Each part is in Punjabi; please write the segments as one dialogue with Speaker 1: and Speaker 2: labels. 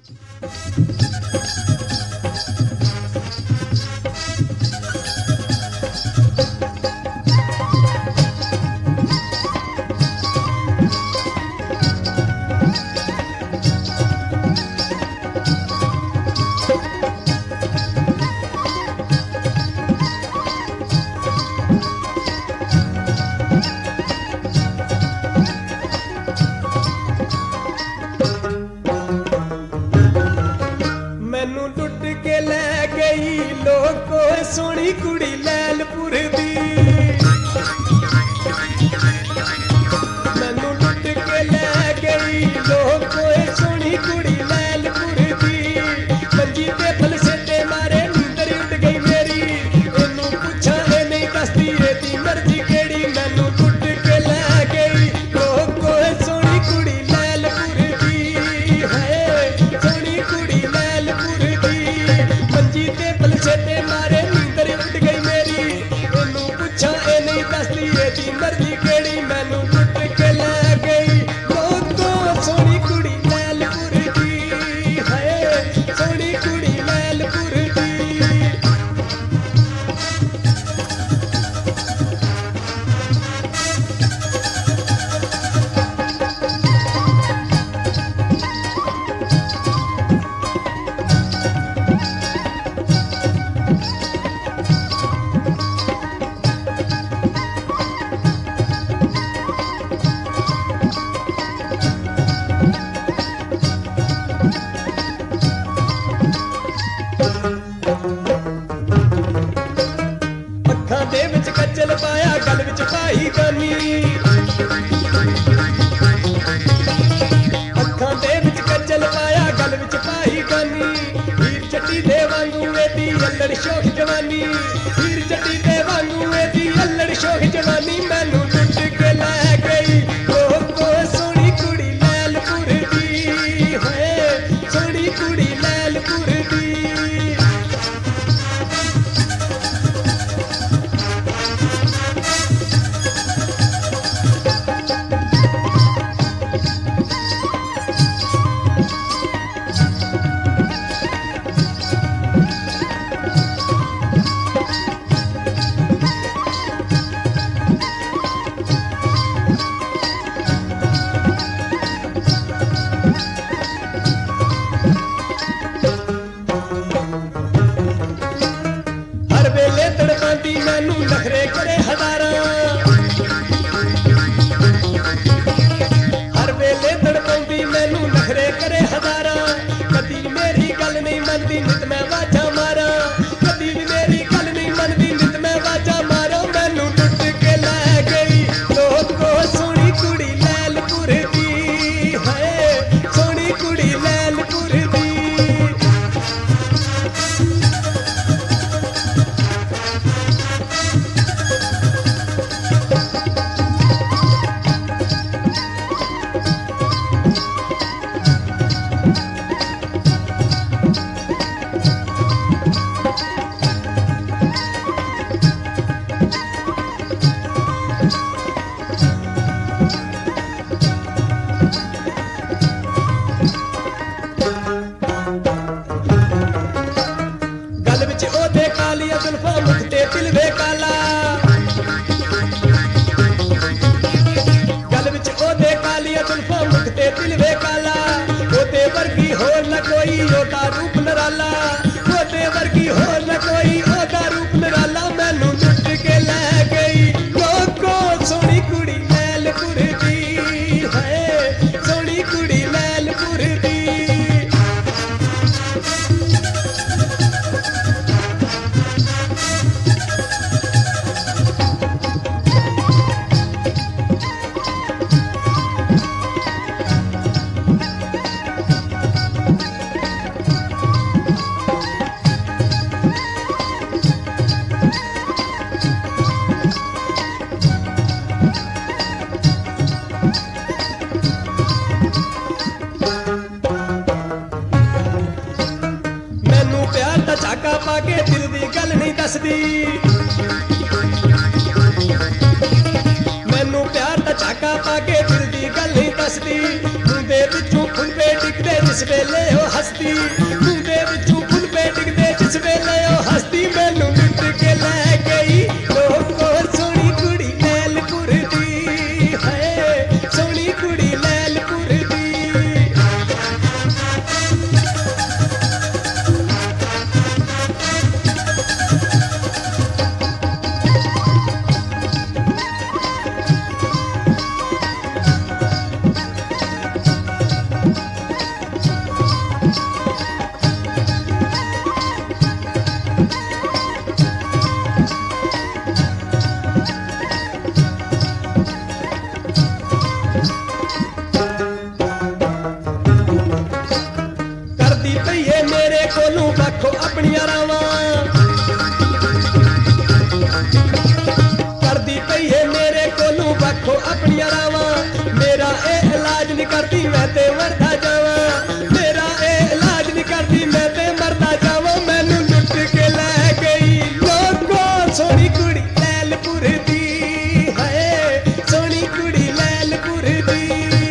Speaker 1: ਮੈਨੂੰ ਲੁੱਟ ਕੇ ਲੈ ਗਈ ਲੋਕੋ ਸੋਹਣੀ ਕੁੜੀ ਲੈਲਪੁਰ ਦੀ। ਮੈਨੂੰ ਲੁੱਟ ਕੇ ਲੈ ਗਈ ਲੋਕੋ ਸੋਹਣੀ ਕੁੜੀ ਲੈਲਪੁਰ ਦੀ। ਮੰਜੀ ਤੇ ਫਲਸੇਟੇ ਮਾਰੇ ਨੀਂਦਰ ਉੱਡ ਗਈ ਮੇਰੀ। ਇਹਨੂੰ ਪੁੱਛਾਂ ਇਹ ਨਹੀਂ ਦੱਸਦੀ ਇਹਦੀ ਮਰਜ਼ੀ ਕਿਹੜੀ। ਮੈਨੂੰ ਲੁੱਟ ਕੇ ਲੈ ਗਈ ਲੋਕੋ ਸੋਹਣੀ ਕੁੜੀ ਲੈਲਪੁਰ ਦੀ। ਹਾਏ ਸੋਹਣੀ ਕੁੜੀ ਲੈਲਪੁਰ ਦੀ। ਮੰਜੀ ਤੇ ਫਲਸੇਟੇ ਮਾਰੇ ਨੀਂਦਰ ਉੱਡ ਗਈ ਮੇਰੀ। ਇਹਨੂੰ ਪੁੱਛਾਂ ਇਹ ਨਹੀਂ ਦੱਸਦੀ ਇਹਦੀ ਮਰਜ਼ੀ ਕਿਹੜੀ। ਮੈਨੂੰ ਲੁੱਟ ਕੇ ਲੈ ਗਈ ਲੋਕੋ ਸੋਹਣੀ ਕੁੜੀ ਲੈਲਪੁਰ ਦੀ। ਹਾਏ ਸੋਹਣੀ ਕੁੜੀ ਲੈਲਪੁਰ ਦੀ। ਅੱਖਾਂ ਦੇ ਵਿੱਚ ਕੱਜਲ ਪਾਇਆ ਗਲ ਵਿੱਚ ਪਾਈ ਗਾਨੀ। ਅੱਖਾਂ ਦੇ ਵਿੱਚ ਕੱਜਲ ਪਾਇਆ ਗਲ ਵਿੱਚ ਪਾਈ ਗਾਨੀ। ਹੀਰ ਚੱਟੀ ਦੇ ਵਾਂਗੂ ਇਹਦੀ ਅੱਲੜ ਸ਼ੋਖ ਜਵਾਨੀ। ਹੀਰ ਚੱਟੀ ਦੇ ਵਾਂਗੂ ਇਹਦੀ ਅੱਲੜ ਸ਼ੋਖ ਜਵਾਨੀ। ਮੈਨੂੰ ਲੁੱਟ ਕੇ ਲੈ ਗਈ ਲੋਕੋ ਸੋਹਣੀ ਕੁੜੀ ਲੈਲਪੁਰ ਦੀ। ਹਾਏ ਸੋਹਣੀ ਕੁੜੀ ਲੈਲਪੁਰ ਦੀ। ਹਰ ਵੇਲੇ ਤੜਪਾਂਦੀ ਮੈਨੂੰ ਨਖਰੇ ਕਰੇ ਹਜ਼ਾਰਾਂ। ਹਰ ਵੇਲੇ ਤੜਪਾਂਦੀ ਮੈਨੂੰ ਨਖਰੇ ਕਰੇ ਹਜ਼ਾਰਾਂ। ਕਦੀ ਮੇਰੀ ਗੱਲ ਨਹੀਂ ਮੰਨਦੀ ਨਿਤ ਮੈਂ ਵਾਜਾਂ ਮਾਰਾਂ। ਕਦੀ ਵੀ ਮੇਰੀ ਗੱਲ ਨਹੀਂ ਮੰਨਦੀ ਨਿਤ ਮੈਂ ਵਾਜਾਂ ਮਾਰਾਂ। ਮੈਨੂੰ ਲੁੱਟ ਕੇ ਲੈ ਗਈ ਲੋਕੋ ਸੋਹਣੀ ਕੁੜੀ ਲੈਲਪੁਰ ਦੀ। ਹਾਏ ਸੋਹਣੀ ਕੁੜੀ ਲੈਲਪੁਰ ਦੀ। ਗਲ ਵਿੱਚ ਉਹਦੇ ਕਾਲੀਆਂ ਜ਼ੁਲਫਾਂ ਮੁਖ ਤੇ ਦਿਲ ਵੇ ਕਾਲਾ। ਗਲ ਵਿੱਚ ਉਹਦੇ ਕਾਲੀਆਂ ਜ਼ੁਲਫਾਂ ਮੁਖ ਤੇ ਦਿਲ ਵੇ ਕਾਲਾ। ਉਹਦੇ ਵਰਗੀ ਹੋਰ ਨਾ ਕੋਈ ਉਹਦਾ ਰੂਪ ਨਿਰਾਲਾ। ਉਹਦੇ ਵਰਗੀ ਹੋਰ ਨਾ ਕੋਈ ਉਹਦਾ ਰੂਪ ਨਿਰਾਲਾ। ਮੈਨੂੰ ਲੁੱਟ ਕੇ ਲੈ ਗਈ ਲੋਕੋ ਸੋਹਣੀ ਕੁੜੀ ਲੈਲਪੁਰ ਦੀ। ਹਾਏ ਸੋਹਣੀ ਕੁੜੀ ਲੈਲਪੁਰ ਦੀ। ਝਾਕਾ ਪਾ ਕੇ ਦਿਲ ਦੀ ਗੱਲ ਨਹੀਂ ਦੱਸਦੀ। ਮੈਨੂੰ ਪਿਆਰ ਦਾ ਝਾਕਾ ਪਾ ਕੇ ਦਿਲ ਦੀ ਗੱਲ ਨਹੀਂ ਦੱਸਦੀ। ਮੁੰਡੇ ਵਿੱਚੋਂ ਖੁੰਬੇ ਡਿੱਗਦੇ जिस वेले ओ हस्ती मूंह दे विचों फुल पे डिगदे जिस वेले ओ हस्ती मैनू लुट के लै गई लोको सोहनी कुड़ी लैलपुर दी है सोहनी कुड़ी लैलपुर दी करदी पई है मेरे कोलों बखो अपनियां रावां करदी पई है मेरे कोलों बखो अपनियां रावां मेरा ए इलाज नहीं करदी मैं ते मरदा जावां मेरा ए इलाज नहीं करदी मैं ते मरदा जावां मैनू लुट के लै गई लोको सोहनी कुड़ी लैलपुर दी है सोहनी कुड़ी लैलपुर दी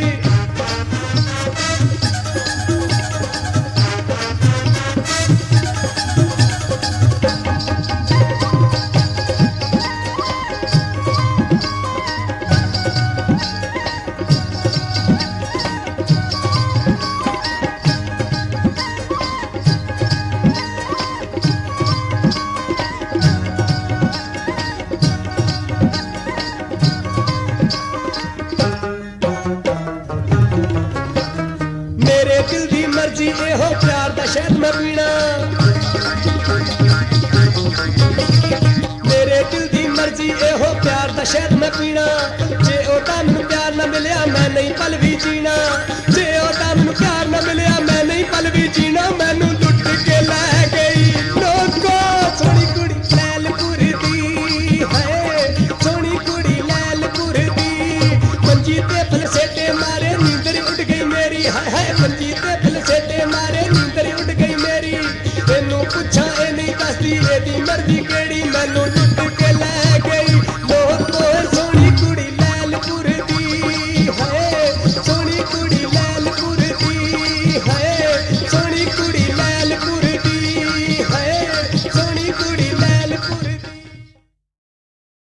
Speaker 1: मेरे दिल दी मर्जी एहो प्यार दा शहद मैं पीना मेरे दिल दी मर्जी एहो प्यार दा शहद मैं पीना जे ओदा मैनू प्यार ना मिलिया मैं नहीं पल भी जीना जे ओदा मैनू प्यार ना मिलिया मैं नहीं पल भी जीना मैनू लुट के लै गई लोको सोहनी कुड़ी लैलपुर दी है सोहनी कुड़ी लैलपुर दी मंजी ते फलसेटे मारे नींदर उड़ गई मेरी हाय हाय मंजी ते फलसेटे मारे नींदर उड़ गई मेरी तेनू पुछां ए नहीं दसदी एदी मर्जी केड़ी मैनू लुट के लै